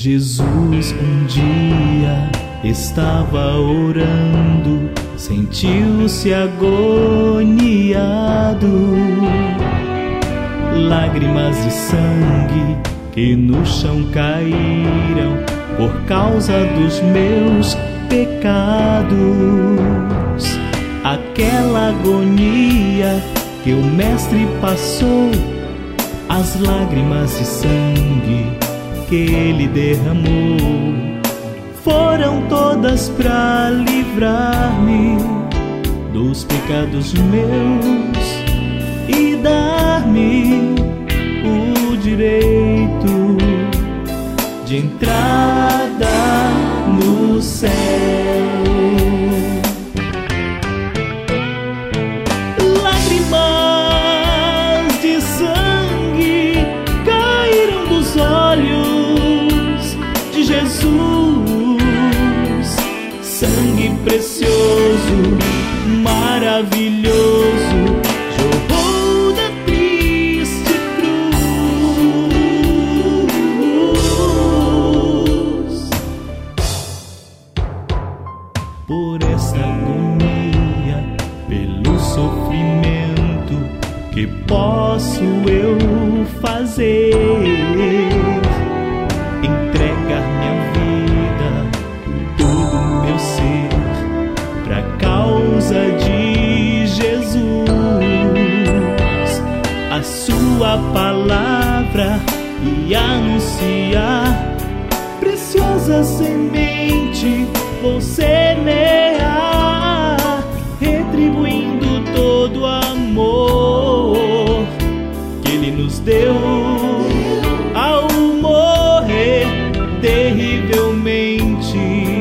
Jesus um dia estava orando, sentiu-se agoniado. Lágrimas de sangue que no chão caíram por causa dos meus pecados. Aquela agonia que o Mestre passou, as lágrimas de sangue que ele derramou, foram todas para livrar-me dos pecados meus e dar-me o direito de entrada no céu. Lágrimas de sangue caíram dos olhos de Jesus, sangue precioso, maravilhoso, jorrou da triste cruz. Por essa agonia, pelo sofrimento, que posso eu fazer? Entregar minha vida, todo meu ser, pra causa de Jesus, a sua palavra e anunciar. Preciosa semente vou semear, retribuindo todo o amor que ele nos deu ao morrer terrivelmente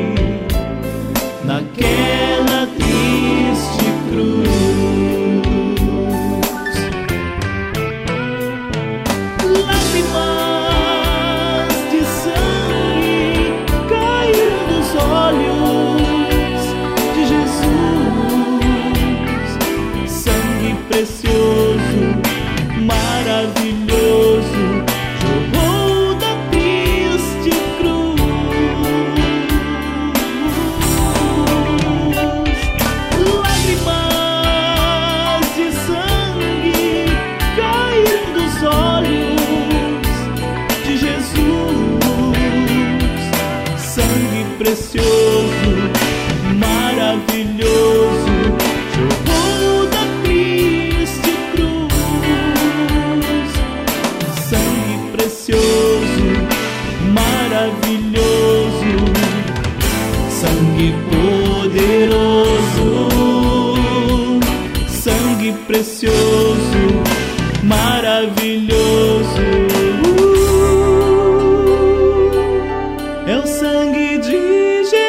naquela triste cruz. Lágrimas de sangue caíram dos olhos de Jesus, sangue precioso, maravilhoso, jorrou da triste cruz. Lágrimas de sangue caíram dos olhos de Jesus, sangue precioso, maravilhoso, jorrou da triste cruz. Sangue precioso, maravilhoso, sangue poderoso, sangue precioso, maravilhoso. É o sangue de Jesus.